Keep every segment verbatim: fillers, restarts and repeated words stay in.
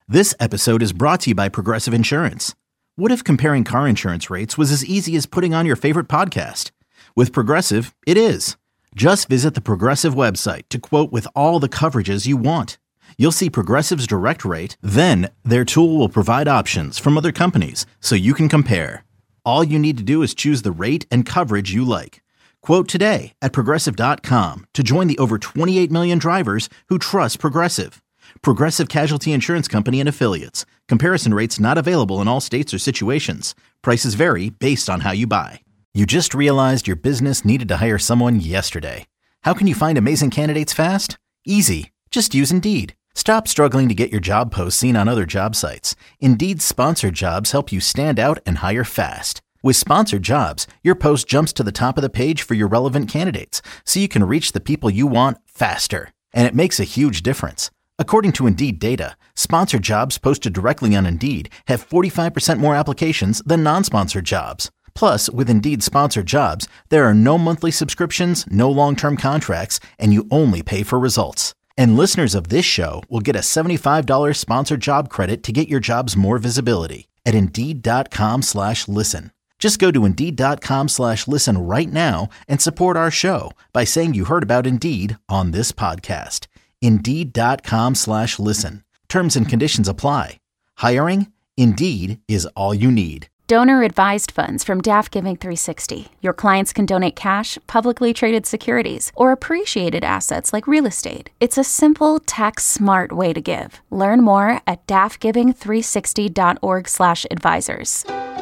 This episode is brought to you by Progressive Insurance. What if comparing car insurance rates was as easy as putting on your favorite podcast? With Progressive, it is. Just visit the Progressive website to quote with all the coverages you want. You'll see Progressive's direct rate, then their tool will provide options from other companies so you can compare. All you need to do is choose the rate and coverage you like. Quote today at Progressive dot com to join the over twenty-eight million drivers who trust Progressive. Progressive Casualty Insurance Company and Affiliates. Comparison rates not available in all states or situations. Prices vary based on how you buy. You just realized your business needed to hire someone yesterday. How can you find amazing candidates fast? Easy. Just use Indeed. Stop struggling to get your job posts seen on other job sites. Indeed's sponsored jobs help you stand out and hire fast. With sponsored jobs, your post jumps to the top of the page for your relevant candidates, so you can reach the people you want faster. And it makes a huge difference. According to Indeed data, sponsored jobs posted directly on Indeed have forty-five percent more applications than non-sponsored jobs. Plus, with Indeed sponsored jobs, there are no monthly subscriptions, no long-term contracts, and you only pay for results. And listeners of this show will get a seventy-five dollars sponsored job credit to get your jobs more visibility at Indeed.com slash listen. Just go to Indeed.com slash listen right now and support our show by saying you heard about Indeed on this podcast. Indeed.com slash listen. Terms and conditions apply. Hiring? Indeed is all you need. Donor-advised funds from Daft Giving three sixty. Your clients can donate cash, publicly traded securities, or appreciated assets like real estate. It's a simple, tax-smart way to give. Learn more at daft giving three sixty dot org slash advisors.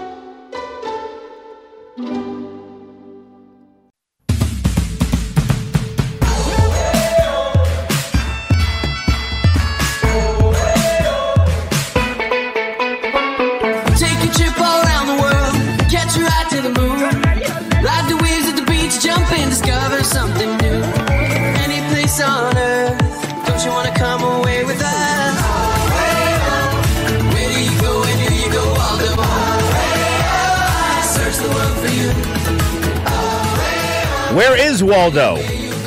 Something new, any place on earth. Don't you want to come away with us? Where do you go? Where do you go, Waldo? Search the world for you. Where is Waldo?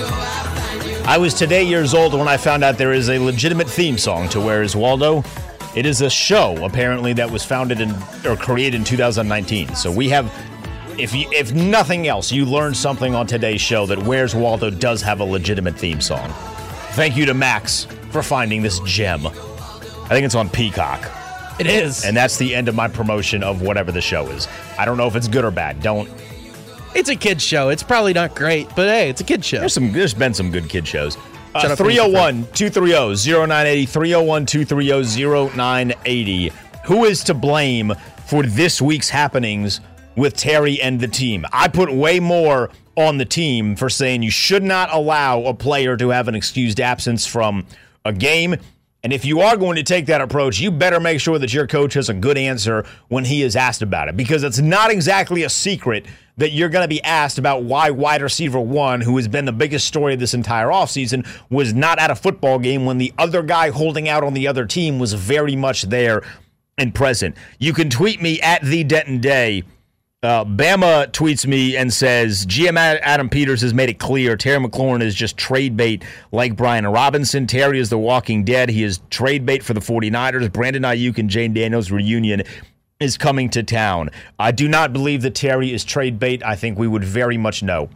I was today years old when I found out there is a legitimate theme song to Where is Waldo. It is a show, apparently, that was founded in or created in two thousand nineteen. So we have... If you, if nothing else, you learned something on today's show that Where's Waldo does have a legitimate theme song. Thank you to Max for finding this gem. I think it's on Peacock. It is. And that's the end of my promotion of whatever the show is. I don't know if it's good or bad. Don't. It's a kid's show. It's probably not great, but hey, it's a kid's show. There's some. There's been some good kid shows. Uh, three oh one, two three oh, oh nine eight oh, three oh one, two three oh, oh nine eight oh. Who is to blame for this week's happenings with Terry and the team? I put way more on the team for saying you should not allow a player to have an excused absence from a game. And if you are going to take that approach, you better make sure that your coach has a good answer when he is asked about it, because it's not exactly a secret that you're going to be asked about why wide receiver one, who has been the biggest story of this entire offseason, was not at a football game when the other guy holding out on the other team was very much there and present. You can tweet me at the Denton Day. Uh, Bama tweets me and says, G M Adam Peters has made it clear Terry McLaurin is just trade bait like Brian Robinson. Terry is the walking dead. He is trade bait for the 49ers. Brandon Ayuk and Jane Daniels reunion is coming to town. I do not believe that Terry is trade bait. I think we would very much know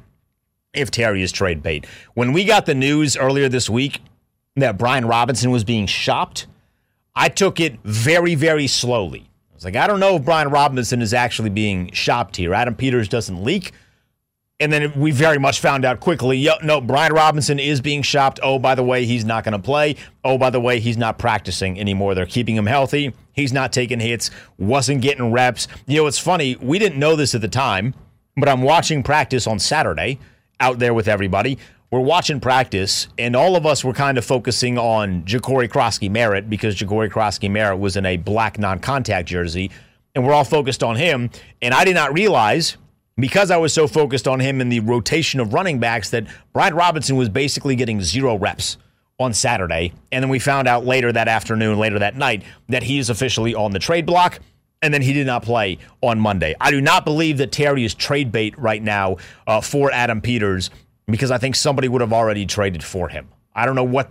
if Terry is trade bait. When we got the news earlier this week that Brian Robinson was being shopped, I took it very, very slowly. It's like, I don't know if Brian Robinson is actually being shopped here. Adam Peters doesn't leak. And then we very much found out quickly, yo, no, Brian Robinson is being shopped. Oh, by the way, he's not going to play. Oh, by the way, he's not practicing anymore. They're keeping him healthy. He's not taking hits, wasn't getting reps. You know, it's funny. We didn't know this at the time, but I'm watching practice on Saturday out there with everybody. We're watching practice, and all of us were kind of focusing on Ja'Cory Krosky-Merritt because Ja'Cory Krosky-Merritt was in a black non-contact jersey, and we're all focused on him. And I did not realize, because I was so focused on him in the rotation of running backs, that Brian Robinson was basically getting zero reps on Saturday. And then we found out later that afternoon, later that night, that he is officially on the trade block, and then he did not play on Monday. I do not believe that Terry is trade bait right now uh, for Adam Peters, because I think somebody would have already traded for him. I don't know what that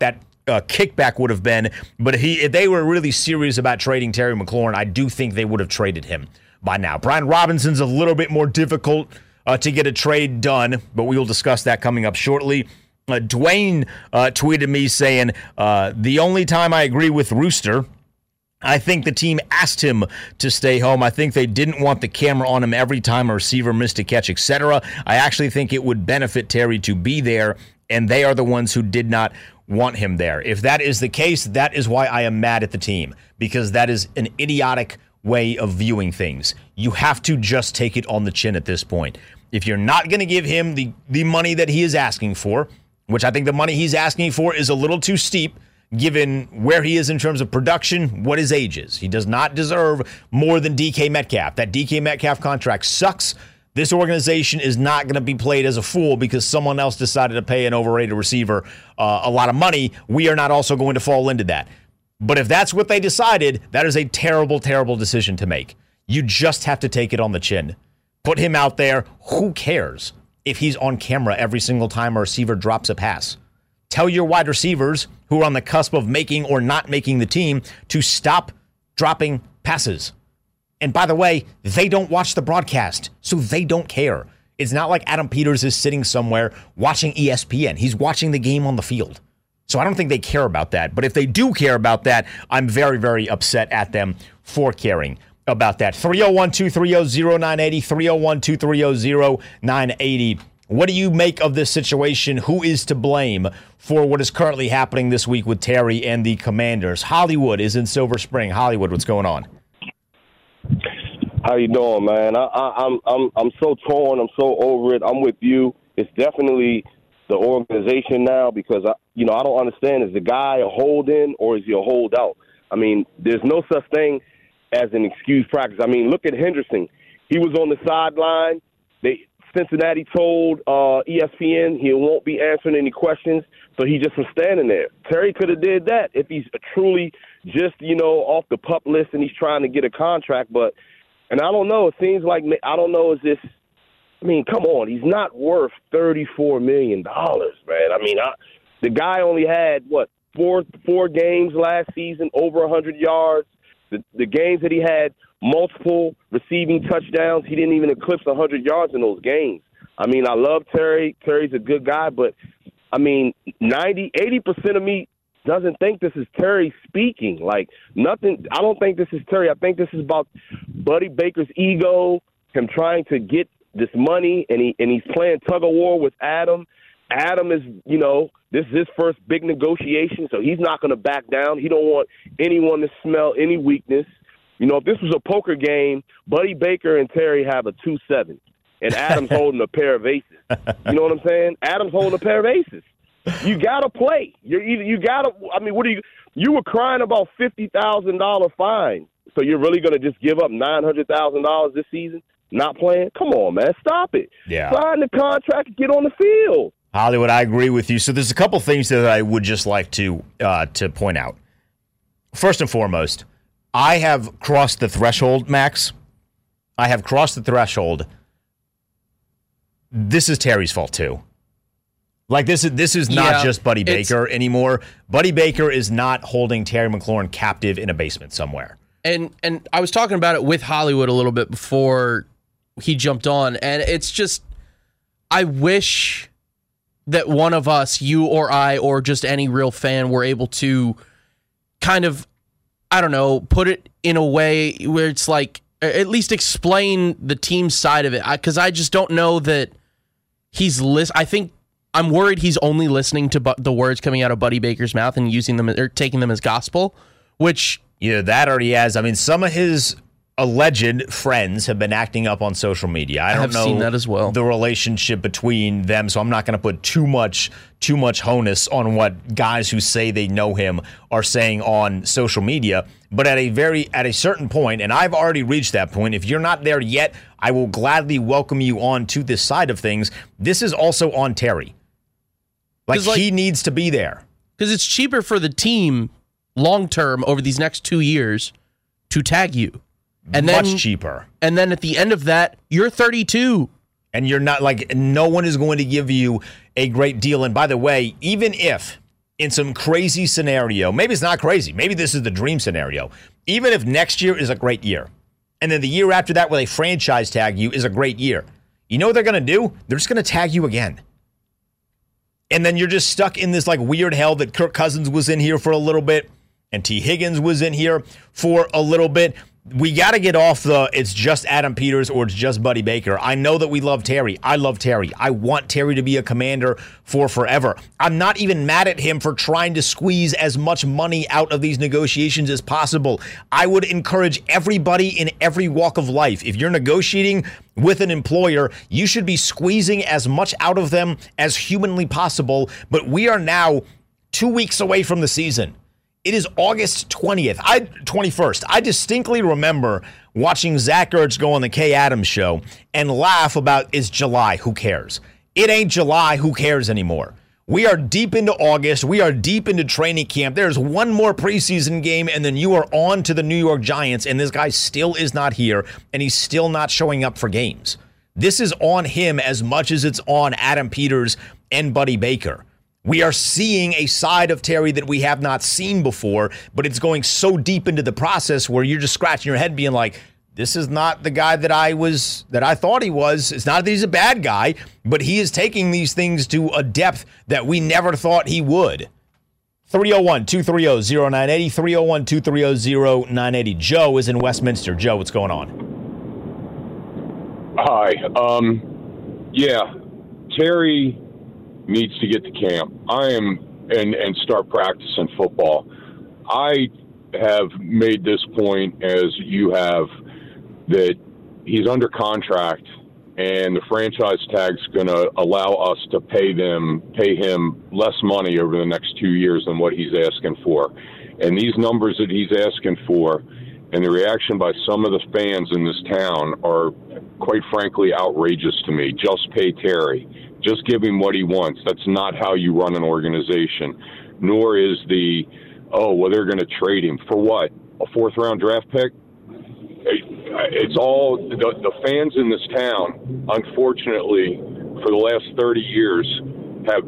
uh, kickback would have been. But if, he, if they were really serious about trading Terry McLaurin, I do think they would have traded him by now. Brian Robinson's a little bit more difficult uh, to get a trade done, but we will discuss that coming up shortly. Uh, Dwayne uh, tweeted me saying, uh, the only time I agree with Rooster, I think the team asked him to stay home. I think they didn't want the camera on him every time a receiver missed a catch, et cetera. I actually think it would benefit Terry to be there, and they are the ones who did not want him there. If that is the case, that is why I am mad at the team, because that is an idiotic way of viewing things. You have to just take it on the chin at this point. If you're not going to give him the, the money that he is asking for, which I think the money he's asking for is a little too steep, given where he is in terms of production, what his age is. He does not deserve more than D K Metcalf. That D K Metcalf contract sucks. This organization is not going to be played as a fool because someone else decided to pay an overrated receiver uh, a lot of money. We are not also going to fall into that. But if that's what they decided, that is a terrible, terrible decision to make. You just have to take it on the chin. Put him out there. Who cares if he's on camera every single time a receiver drops a pass? Tell your wide receivers who are on the cusp of making or not making the team to stop dropping passes. And by the way, they don't watch the broadcast, so they don't care. It's not like Adam Peters is sitting somewhere watching E S P N. He's watching the game on the field. So I don't think they care about that. But if they do care about that, I'm very, very upset at them for caring about that. three oh one, two three oh, oh nine eight oh, three oh one, two three oh, oh nine eight oh. What do you make of this situation? Who is to blame for what is currently happening this week with Terry and the Commanders? Hollywood is in Silver Spring. Hollywood, what's going on? How you doing, man? I, I, I'm I'm I'm so torn. I'm so over it. I'm with you. It's definitely the organization now because I, you know, I don't understand. Is the guy a hold-in or is he a holdout? I mean, there's no such thing as an excuse practice. I mean, look at Henderson. He was on the sideline. They Cincinnati told uh, E S P N he won't be answering any questions, so he just was standing there. Terry could have did that if he's truly just, you know, off the pup list and he's trying to get a contract. But, and I don't know, it seems like, I don't know, is this, I mean, come on, he's not worth thirty-four million dollars, man. I mean, I, the guy only had, what, four four games last season, over one hundred yards. The, the games that he had multiple receiving touchdowns, he didn't even eclipse one hundred yards in those games. I mean, I love Terry. Terry's a good guy, but, I mean, ninety, eighty percent of me doesn't think this is Terry speaking. Like, nothing, I don't think this is Terry. I think this is about Buddy Baker's ego, him trying to get this money, and he and he's playing tug-of-war with Adam. Adam is, you know, this is his first big negotiation, so he's not going to back down. He don't want anyone to smell any weakness. You know, if this was a poker game, Buddy Baker and Terry have a two seven, and Adam's holding a pair of aces. You know what I'm saying? Adam's holding a pair of aces. You got to play. You're either, you got to – I mean, what are you – you were crying about fifty thousand dollars fine, so you're really going to just give up nine hundred thousand dollars this season not playing? Come on, man. Stop it. Yeah. Sign the contract and get on the field. Hollywood, I agree with you. So there's a couple things that I would just like to uh, to point out. First and foremost, I have crossed the threshold, Max. I have crossed the threshold. This is Terry's fault, too. Like, this is this is not yeah, just Buddy Baker anymore. Buddy Baker is not holding Terry McLaurin captive in a basement somewhere. And and I was talking about it with Hollywood a little bit before he jumped on, and it's just, I wish that one of us, you or I, or just any real fan, were able to kind of, I don't know, put it in a way where it's like, at least explain the team side of it. Because I, I just don't know that he's list. I think I'm worried he's only listening to bu- the words coming out of Buddy Baker's mouth and using them or taking them as gospel, which either that or he has. I mean, some of his alleged friends have been acting up on social media. I don't I have know seen that as well. The relationship between them, so I'm not going to put too much too much onus on what guys who say they know him are saying on social media. But at a very at a certain point, and I've already reached that point, if you're not there yet, I will gladly welcome you on to this side of things. This is also on Terry. Like, like he needs to be there. Because it's cheaper for the team long term over these next two years to tag you. And Much then, cheaper. And then at the end of that, you're thirty-two. And you're not, like, no one is going to give you a great deal. And by the way, even if, in some crazy scenario, maybe it's not crazy, maybe this is the dream scenario, even if next year is a great year, and then the year after that where they franchise tag you is a great year, you know what they're going to do? They're just going to tag you again. And then you're just stuck in this like weird hell that Kirk Cousins was in here for a little bit and T. Higgins was in here for a little bit. We got to get off the it's just Adam Peters or it's just Buddy Baker. I know that we love Terry. I love Terry. I want Terry to be a Commander for forever. I'm not even mad at him for trying to squeeze as much money out of these negotiations as possible. I would encourage everybody in every walk of life, if you're negotiating with an employer, you should be squeezing as much out of them as humanly possible. But we are now two weeks away from the season. It is August twentieth, I twenty-first. I distinctly remember watching Zach Ertz go on the Kay Adams show and laugh about it's July, who cares? It ain't July, who cares anymore? We are deep into August. We are deep into training camp. There's one more preseason game, and then you are on to the New York Giants, and this guy still is not here, and he's still not showing up for games. This is on him as much as it's on Adam Peters and Buddy Baker. We are seeing a side of Terry that we have not seen before, but it's going so deep into the process where you're just scratching your head being like, this is not the guy that I was, that I thought he was. It's not that he's a bad guy, but he is taking these things to a depth that we never thought he would. three oh one, two three oh, oh nine eight oh, three oh one, two three oh, oh nine eight oh. Joe is in Westminster. Joe, what's going on? Hi. Um, yeah, Terry needs to get to camp. I am and and start practicing football. I have made this point, as you have, that he's under contract and the franchise tag's going to allow us to pay them pay him less money over the next two years than what he's asking for. And these numbers that he's asking for and the reaction by some of the fans in this town are, quite frankly, outrageous to me. Just pay Terry. Just give him what he wants. That's not how you run an organization. Nor is the, oh, well, they're going to trade him. For what? A fourth-round draft pick? It's all, the, the fans in this town, unfortunately, for the last thirty years, have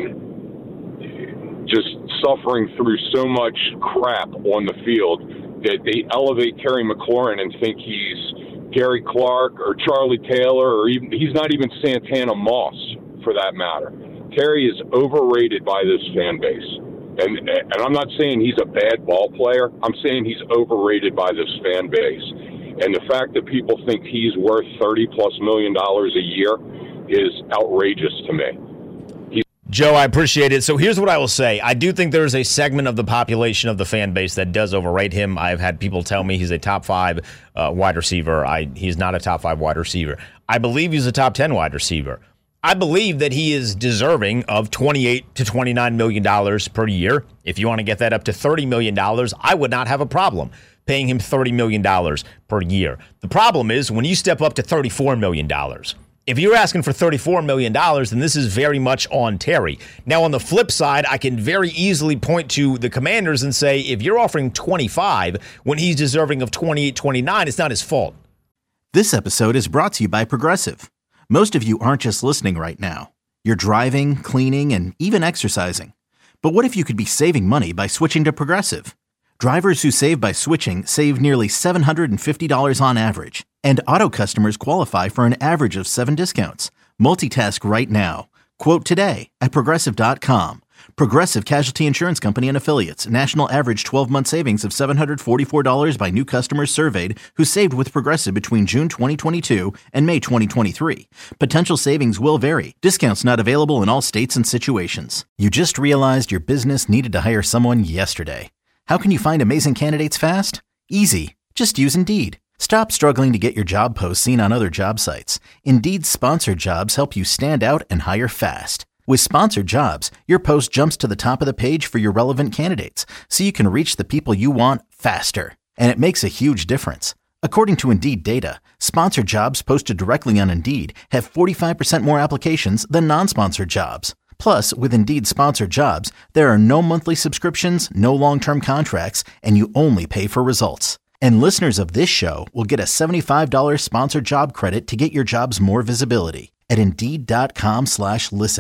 been just suffering through so much crap on the field that they elevate Terry McLaurin and think he's Gary Clark or Charlie Taylor, or even, he's not even Santana Moss, for that matter. Terry is overrated by this fan base. And and I'm not saying he's a bad ball player. I'm saying he's overrated by this fan base. And the fact that people think he's worth thirty plus million dollars a year is outrageous to me. He's- Joe, I appreciate it. So here's what I will say. I do think there's a segment of the population of the fan base that does overrate him. I've had people tell me he's a top five uh, wide receiver. I He's not a top five wide receiver. I believe he's a top ten wide receiver. I believe that he is deserving of twenty-eight to twenty-nine million dollars per year. If you want to get that up to thirty million dollars, I would not have a problem paying him thirty million dollars per year. The problem is when you step up to thirty-four million dollars. If you're asking for thirty-four million dollars, then this is very much on Terry. Now, on the flip side, I can very easily point to the Commanders and say, if you're offering twenty-five when he's deserving of twenty-eight, twenty-nine, it's not his fault. This episode is brought to you by Progressive. Most of you aren't just listening right now. You're driving, cleaning, and even exercising. But what if you could be saving money by switching to Progressive? Drivers who save by switching save nearly seven hundred fifty dollars on average. And auto customers qualify for an average of seven discounts. Multitask right now. Quote today at Progressive dot com. Progressive Casualty Insurance Company and Affiliates. National average twelve-month savings of seven hundred forty-four dollars by new customers surveyed who saved with Progressive between June twenty twenty-two and May twenty twenty-three. Potential savings will vary. Discounts not available in all states and situations. You just realized your business needed to hire someone yesterday. How can you find amazing candidates fast? Easy. Just use Indeed. Stop struggling to get your job posts seen on other job sites. Indeed's sponsored jobs help you stand out and hire fast. With sponsored jobs, your post jumps to the top of the page for your relevant candidates, so you can reach the people you want faster. And it makes a huge difference. According to Indeed data, sponsored jobs posted directly on Indeed have forty-five percent more applications than non-sponsored jobs. Plus, with Indeed sponsored jobs, there are no monthly subscriptions, no long-term contracts, and you only pay for results. And listeners of this show will get a seventy-five dollars sponsored job credit to get your jobs more visibility at Indeed.com slash listen.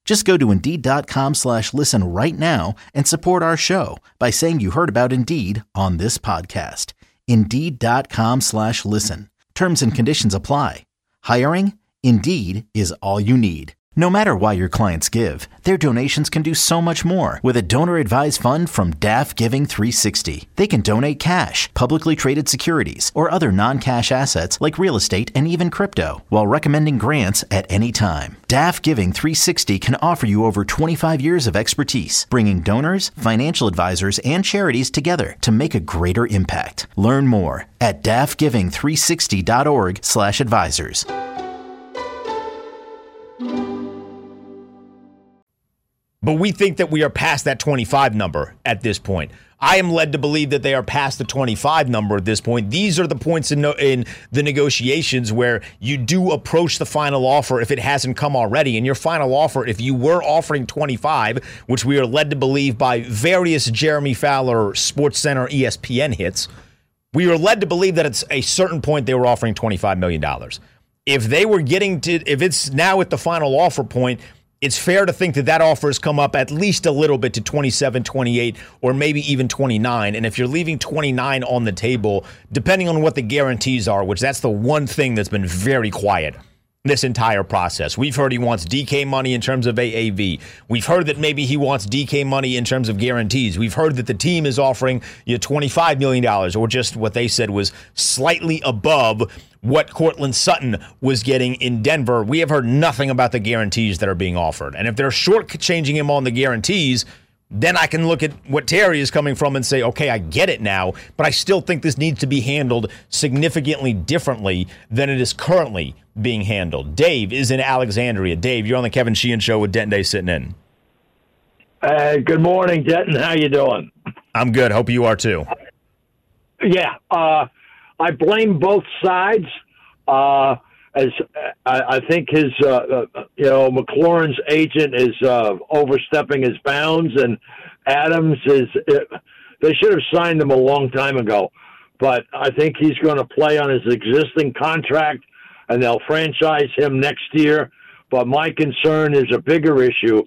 Just go to Indeed.com slash listen right now and support our show by saying you heard about Indeed on this podcast. Indeed.com slash listen. Terms and conditions apply. Hiring? Indeed is all you need. No matter why your clients give, their donations can do so much more with a donor-advised fund from D A F Giving three sixty. They can donate cash, publicly traded securities, or other non-cash assets like real estate and even crypto, while recommending grants at any time. D A F Giving three sixty can offer you over twenty-five years of expertise, bringing donors, financial advisors, and charities together to make a greater impact. Learn more at D A F giving three sixty dot org slash advisors. But we think that we are past that twenty-five number at this point. I am led to believe that they are past the twenty-five number at this point. These are the points in, no, in the negotiations where you do approach the final offer if it hasn't come already. And your final offer, if you were offering twenty-five, which we are led to believe by various Jeremy Fowler, SportsCenter, E S P N hits, we were led to believe that at a certain point they were offering twenty-five million dollars. If they were getting to, if it's now at the final offer point, it's fair to think that that offer has come up at least a little bit to twenty-seven, twenty-eight, or maybe even twenty-nine. And if you're leaving twenty-nine on the table, depending on what the guarantees are, which that's the one thing that's been very quiet this entire process. We've heard he wants D K money in terms of A A V. We've heard that maybe he wants D K money in terms of guarantees. We've heard that the team is offering you twenty-five million dollars, or just what they said was slightly above what Courtland Sutton was getting in Denver. We have heard nothing about the guarantees that are being offered. And if they're shortchanging him on the guarantees, then I can look at what Terry is coming from and say, okay, I get it now, but I still think this needs to be handled significantly differently than it is currently being handled. Dave is in Alexandria. Dave, you're on the Kevin Sheehan Show with Denton Day sitting in. Uh, good morning, Denton. How you doing? I'm good. Hope you are too. Yeah, uh, I blame both sides. Uh, as I, I think his, uh, uh, you know, McLaurin's agent is uh, overstepping his bounds, and Adams is. Uh, they should have signed him a long time ago, but I think he's going to play on his existing contract, and they'll franchise him next year. But my concern is a bigger issue: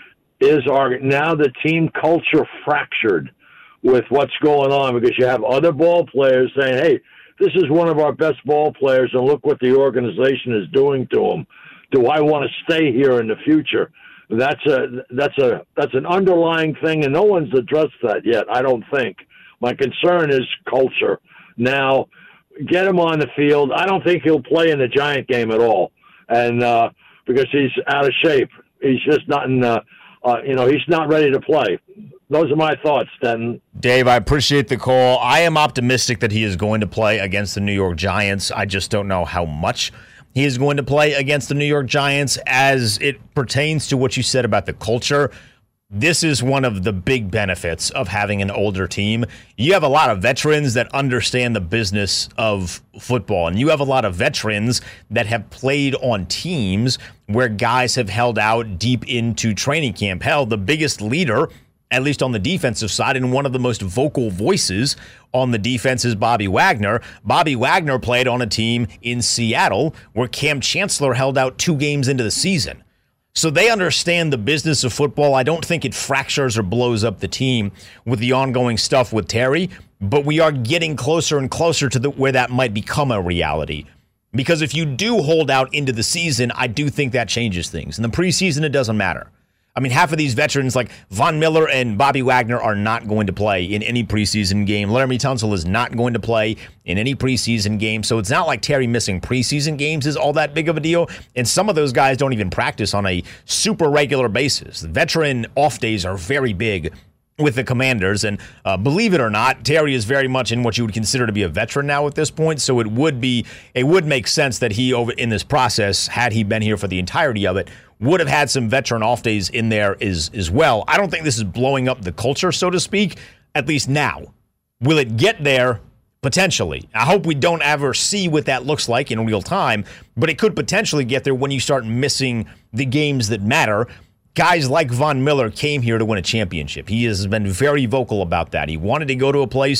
is our now the team culture fractured with what's going on, because you have other ball players saying, hey, this is one of our best ball players, and look what the organization is doing to him. Do I want to stay here in the future? That's a that's a that's an underlying thing, and no one's addressed that yet, I don't think. My concern is culture. Now, get him on the field. I don't think he'll play in the Giant game at all, and uh, because he's out of shape. He's just not in. Uh, uh, you know, he's not ready to play. Those are my thoughts, Denton. Dave, I appreciate the call. I am optimistic that he is going to play against the New York Giants. I just don't know how much he is going to play against the New York Giants as it pertains to what you said about the culture. This is one of the big benefits of having an older team. You have a lot of veterans that understand the business of football, and you have a lot of veterans that have played on teams where guys have held out deep into training camp. Hell, the biggest leader, at least on the defensive side, and one of the most vocal voices on the defense is Bobby Wagner. Bobby Wagner played on a team in Seattle where Cam Chancellor held out two games into the season. So they understand the business of football. I don't think it fractures or blows up the team with the ongoing stuff with Terry, but we are getting closer and closer to the, where that might become a reality. Because if you do hold out into the season, I do think that changes things. In the preseason, it doesn't matter. I mean, half of these veterans like Von Miller and Bobby Wagner are not going to play in any preseason game. Laramie Tunsil is not going to play in any preseason game. So it's not like Terry missing preseason games is all that big of a deal. And some of those guys don't even practice on a super regular basis. The veteran off days are very big with the Commanders. And uh, believe it or not, Terry is very much in what you would consider to be a veteran now at this point. So it would be, it would make sense that he, over in this process, had he been here for the entirety of it, would have had some veteran off days in there as, as well. I don't think this is blowing up the culture, so to speak, at least now. Will it get there? Potentially. I hope we don't ever see what that looks like in real time, but it could potentially get there when you start missing the games that matter. Guys like Von Miller came here to win a championship. He has been very vocal about that. He wanted to go to a place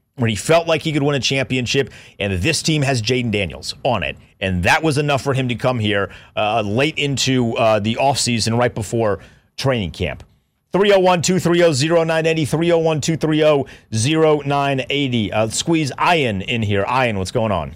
when he felt like he could win a championship, and this team has Jaden Daniels on it. And that was enough for him to come here uh, late into uh, the offseason, right before training camp. three oh one, two three oh, oh nine eight oh, three oh one, two three oh, oh nine eight oh. Uh, squeeze Ian in here. Ian, what's going on?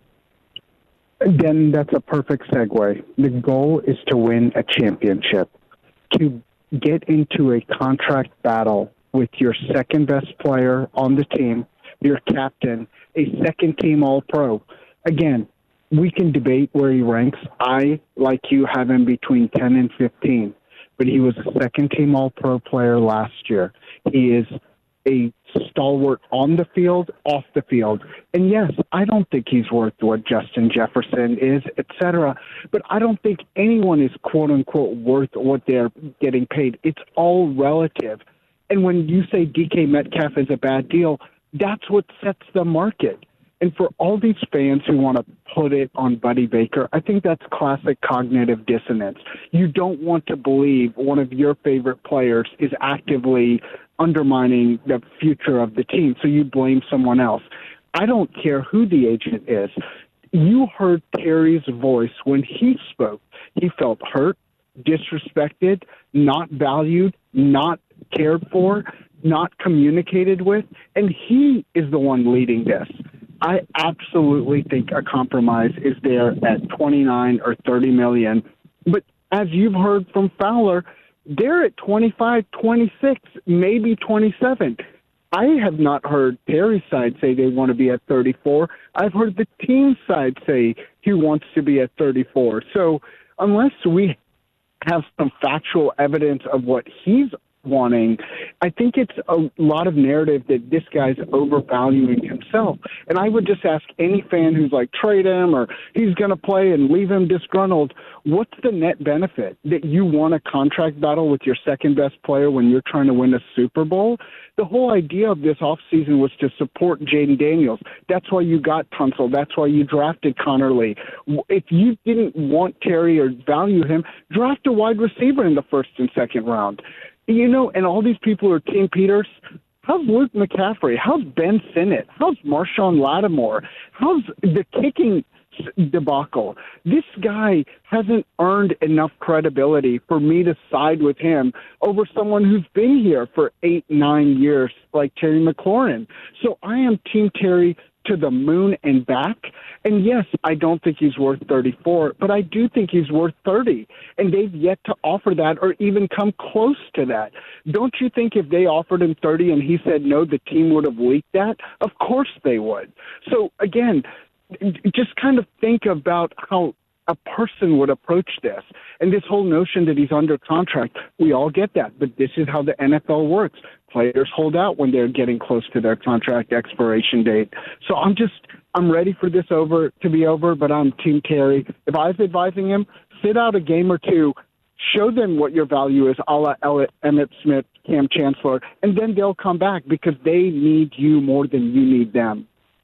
Again, that's a perfect segue. The goal is to win a championship. To get into a contract battle with your second best player on the team, your captain, a second-team All-Pro. Again, we can debate where he ranks. I, like you, have him between ten and fifteen, but he was a second-team All-Pro player last year. He is a stalwart on the field, off the field. And yes, I don't think he's worth what Justin Jefferson is, et cetera, but I don't think anyone is quote-unquote worth what they're getting paid. It's all relative. And when you say D K Metcalf is a bad deal, that's what sets the market. And for all these fans who want to put it on Buddy Baker, I think that's classic cognitive dissonance. You don't want to believe one of your favorite players is actively undermining the future of the team, so you blame someone else. I don't care who the agent is. You heard Terry's voice when he spoke. He felt hurt, disrespected, not valued, not cared for, not communicated with, and he is the one leading this. I absolutely think a compromise is there at twenty-nine or thirty million. But as you've heard from Fowler, they're at twenty-five, twenty-six, maybe twenty-seven. I have not heard Terry's side say they want to be at thirty-four. I've heard the team side say he wants to be at thirty-four. So unless we have some factual evidence of what he's wanting, I think it's a lot of narrative that this guy's overvaluing himself. And I would just ask any fan who's like, trade him or he's going to play and leave him disgruntled, what's the net benefit? That you won a contract battle with your second best player when you're trying to win a Super Bowl? The whole idea of this offseason was to support Jaden Daniels. That's why you got Tunsil. That's why you drafted Connor Lee. If you didn't want Terry or value him, draft a wide receiver in the first and second round. You know, and all these people are Team Peters. How's Luke McCaffrey? How's Ben Sinnott? How's Marshawn Lattimore? How's the kicking debacle? This guy hasn't earned enough credibility for me to side with him over someone who's been here for eight, nine years like Terry McLaurin. So I am Team Terry to the moon and back. And yes, I don't think he's worth thirty-four, but I do think he's worth thirty. And they've yet to offer that or even come close to that. Don't you think if they offered him thirty and he said no, the team would have leaked that? Of course they would. So again, just kind of think about how a person would approach this. And this whole notion that he's under contract, we all get that. But this is how the N F L works. Players hold out when they're getting close to their contract expiration date. So I'm just, I'm ready for this over to be over, but I'm Team Terry. If I was advising him, sit out a game or two, show them what your value is, a la Emmitt Smith, Cam Chancellor, and then they'll come back because they need you more than you need them.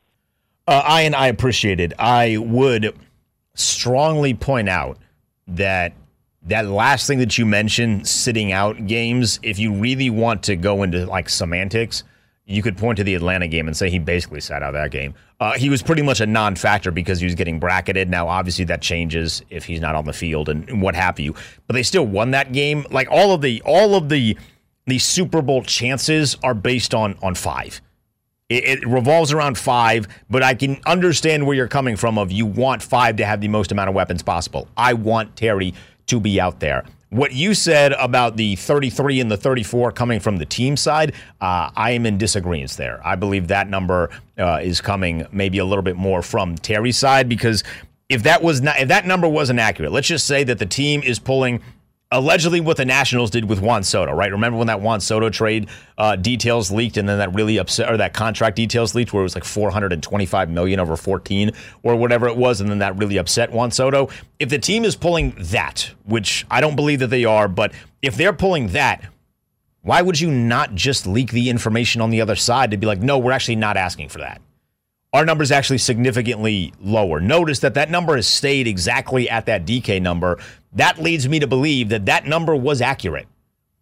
Uh, Ian, I appreciate it. I would strongly point out that that last thing that you mentioned, sitting out games, if you really want to go into like semantics, you could point to the Atlanta game and say he basically sat out that game. Uh, he was pretty much a non-factor because he was getting bracketed. Now, obviously, that changes if he's not on the field and, and what have you. But they still won that game. Like all of the all of the the Super Bowl chances are based on on five. It, it revolves around five, but I can understand where you're coming from. Of you want five to have the most amount of weapons possible. I want Terry to be out there. What you said about the thirty-three and the thirty-four coming from the team side, uh, I am in disagreement there. I believe that number uh, is coming maybe a little bit more from Terry's side, because if that was not, if that number wasn't accurate, let's just say that the team is pulling allegedly what the Nationals did with Juan Soto, right? Remember when that Juan Soto trade uh, details leaked, and then that really upset, or that contract details leaked, where it was like four hundred twenty-five million dollars over fourteen or whatever it was, and then that really upset Juan Soto. If the team is pulling that, which I don't believe that they are, but if they're pulling that, why would you not just leak the information on the other side to be like, no, we're actually not asking for that? Our number is actually significantly lower. Notice that that number has stayed exactly at that D K number. That leads me to believe that that number was accurate.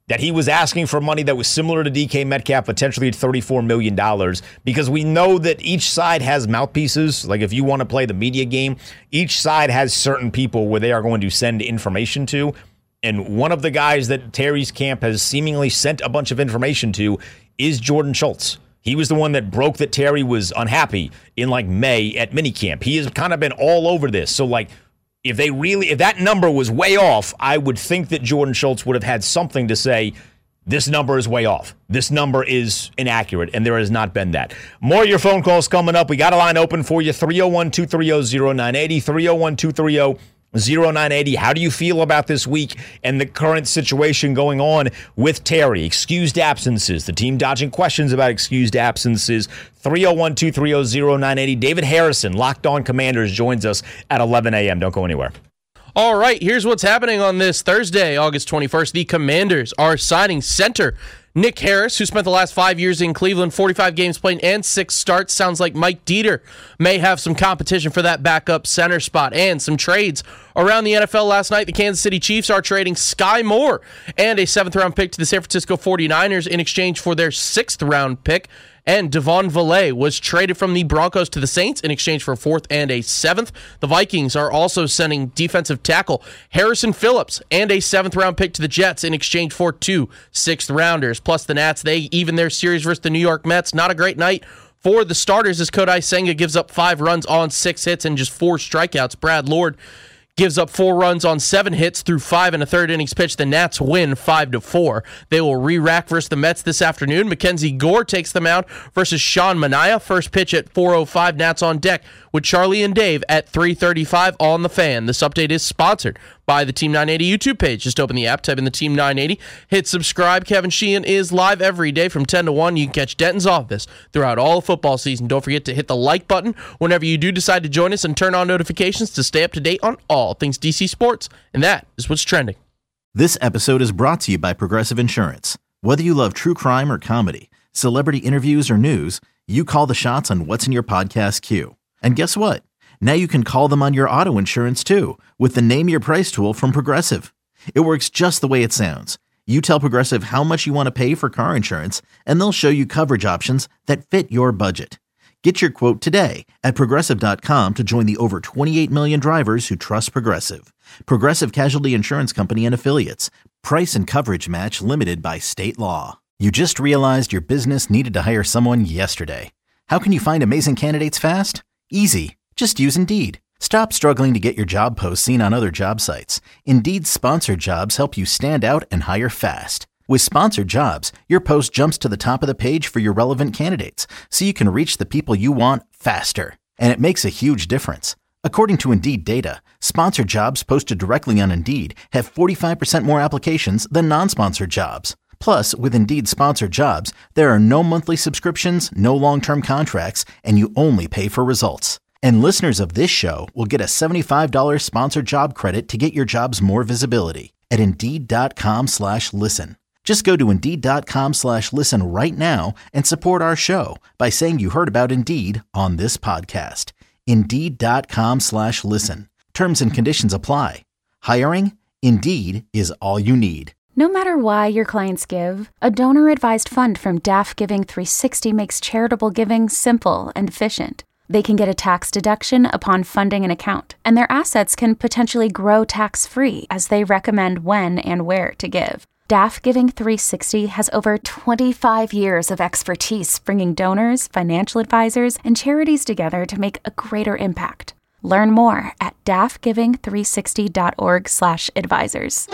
that he was asking for money that was similar to D K Metcalf, potentially at thirty-four million dollars, because we know that each side has mouthpieces. Like if you want to play the media game, each side has certain people where they are going to send information to. And one of the guys that Terry's camp has seemingly sent a bunch of information to is Jordan Schultz. He was the one that broke that Terry was unhappy in like May at minicamp. He has kind of been all over this. So like if they really, if that number was way off, I would think that Jordan Schultz would have had something to say, this number is way off. This number is inaccurate, and there has not been that. More of your phone calls coming up. We got a line open for you, three oh one, two three oh, oh nine eight oh, three oh one, two three oh, oh nine eight oh. How do you feel about this week and the current situation going on with Terry? Excused absences, the team dodging questions about excused absences. three oh one, two three oh, oh nine eight oh. David Harrison, Locked On Commanders, joins us at eleven a.m. Don't go anywhere. All right, here's what's happening on this Thursday, August twenty-first. The Commanders are signing center Nick Harris, who spent the last five years in Cleveland, forty-five games played and six starts. Sounds like Mike Dieter may have some competition for that backup center spot. And some trades around the N F L last night. The Kansas City Chiefs are trading Sky Moore and a seventh-round pick to the San Francisco forty-niners in exchange for their sixth-round pick. And Devon Vallée was traded from the Broncos to the Saints in exchange for a fourth and a seventh. The Vikings are also sending defensive tackle Harrison Phillips and a seventh-round pick to the Jets in exchange for two sixth-rounders. Plus the Nats, they even their series versus the New York Mets. Not a great night for the starters as Kodai Senga gives up five runs on six hits and just four strikeouts. Brad Lord gives up four runs on seven hits through five and a third innings pitch. The Nats win five to four. They will re-rack versus the Mets this afternoon. Mackenzie Gore takes them out versus Sean Manaea. First pitch at four oh five. Nats on deck with Charlie and Dave at three thirty-five on The Fan. This update is sponsored by the Team nine eighty YouTube page. Just open the app, type in the Team nine eighty, hit subscribe. Kevin Sheehan is live every day from ten to one. You can catch Denton's office throughout all of football season. Don't forget to hit the like button whenever you do decide to join us and turn on notifications to stay up to date on all things D C sports. And that is what's trending. This episode is brought to you by Progressive Insurance. Whether you love true crime or comedy, celebrity interviews or news, you call the shots on what's in your podcast queue. And guess what? Now you can call them on your auto insurance too with the Name Your Price tool from Progressive. It works just the way it sounds. You tell Progressive how much you want to pay for car insurance, and they'll show you coverage options that fit your budget. Get your quote today at Progressive dot com to join the over twenty-eight million drivers who trust Progressive. Progressive Casualty Insurance Company and Affiliates. Price and coverage match limited by state law. You just realized your business needed to hire someone yesterday. How can you find amazing candidates fast? Easy. Just use Indeed. Stop struggling to get your job posts seen on other job sites. Indeed's sponsored jobs help you stand out and hire fast. With sponsored jobs, your post jumps to the top of the page for your relevant candidates, so you can reach the people you want faster. And it makes a huge difference. According to Indeed data, sponsored jobs posted directly on Indeed have forty-five percent more applications than non-sponsored jobs. Plus, with Indeed sponsored jobs, there are no monthly subscriptions, no long-term contracts, and you only pay for results. And listeners of this show will get a seventy-five dollars sponsored job credit to get your jobs more visibility at Indeed.com slash listen. Just go to Indeed.com slash listen right now and support our show by saying you heard about Indeed on this podcast. Indeed.com slash listen. Terms and conditions apply. Hiring? Indeed is all you need. No matter why your clients give, a donor-advised fund from D A F Giving three sixty makes charitable giving simple and efficient. They can get a tax deduction upon funding an account, and their assets can potentially grow tax-free as they recommend when and where to give. D A F Giving three sixty has over twenty-five years of expertise bringing donors, financial advisors, and charities together to make a greater impact. Learn more at D A F giving three sixty dot org slash advisors.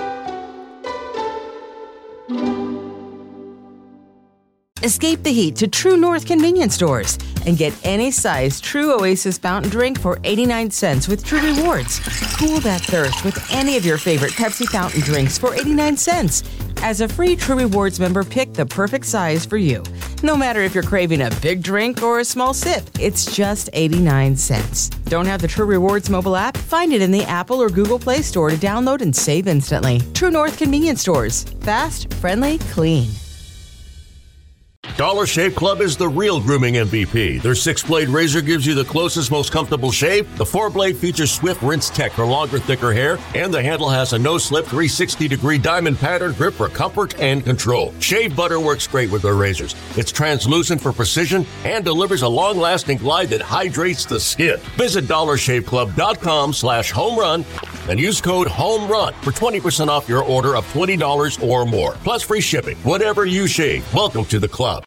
Escape the heat to True North convenience stores and get any size True Oasis fountain drink for eighty-nine cents with True Rewards. Cool that thirst with any of your favorite Pepsi fountain drinks for eighty-nine cents. As a free True Rewards member, pick the perfect size for you. No matter if you're craving a big drink or a small sip, it's just eighty-nine cents. Don't have the True Rewards mobile app? Find it in the Apple or Google Play Store to download and save instantly. True North convenience stores. Fast, friendly, clean. Dollar Shave Club is the real grooming M V P. Their six-blade razor gives you the closest, most comfortable shave. The four-blade features swift rinse tech for longer, thicker hair, and the handle has a no-slip three hundred sixty degree diamond pattern grip for comfort and control. Shave butter works great with their razors. It's translucent for precision and delivers a long-lasting glide that hydrates the skin. Visit dollar shave club dot com slash home run and use code HOMERUN for twenty percent off your order of twenty dollars or more. Plus free shipping. Whatever you shave, welcome to the club.